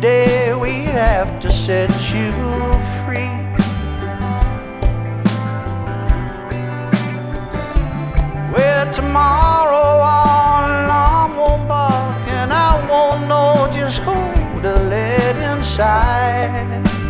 day we have to set you free. Well, tomorrow our alarm won't bark, and I won't know just who to let inside.